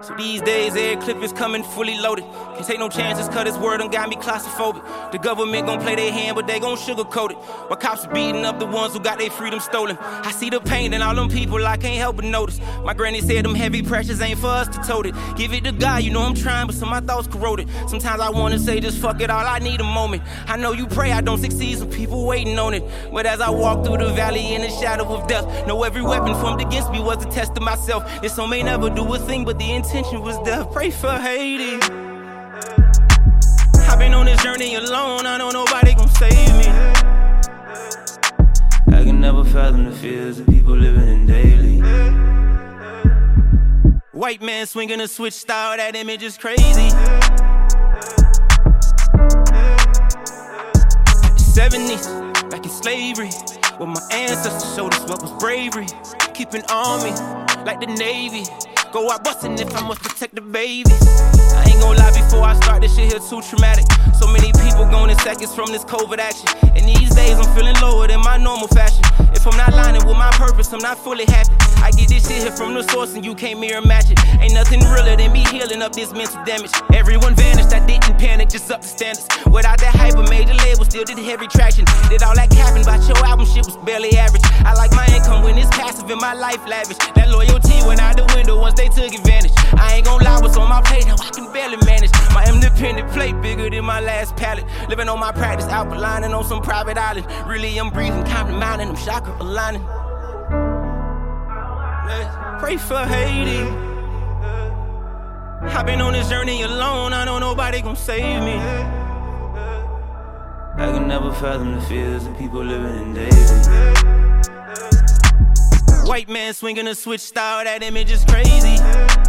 So these days, every clip is coming fully loaded. Can't take no chances, cut his word done got me claustrophobic. The government gon' play their hand, but they gon' sugarcoat it. While cops are beating up the ones who got their freedom stolen. I see the pain in all them people, I can't help but notice. My granny said them heavy pressures ain't for us to tote it. Give it to God, you know I'm trying, but some of my thoughts corroded. Sometimes I wanna say just fuck it all, I need a moment. I know you pray I don't succeed, some people waiting on it. But as I walk through the valley in the shadow of death, know every weapon formed against me was a test of myself. This song may never do a thing, but the intention was death. Pray for Haiti. I've been on this journey alone, I know nobody gon' save me. I can never fathom the fears of people living in daily. White man swinging a switch style, that image is crazy. 70s, back in slavery, where my ancestors showed us what was bravery. Keeping on me, like the Navy. Go out bustin' if I must protect the babies. I ain't gon' lie, before I start, this shit here too traumatic. So many people gone in seconds from this COVID action. And these days I'm feeling lower than my normal fashion. If I'm not lining with my purpose, I'm not fully happy. I get this shit here from the source and you can't mirror match it. Ain't nothing realer than me healing up this mental damage. Everyone vanished, I didn't panic, just up the standards. Without that hype, I made the label, still did heavy traction. Did all that capping about your album, shit was barely average. I like my income when it's passive and my life lavish. That loyalty went out the window once they took advantage. I ain't gon' lie, what's on my plate, now I can barely manage. My independent plate bigger than my last pallet. Living on my practice, outlining on some private island. Really, I'm breathing, counting mountain, I'm chakra aligning. Pray for Haiti. I've been on this journey alone, I know nobody gon' save me. I can never fathom the fears of people living in daily. White man swinging a switch style, that image is crazy.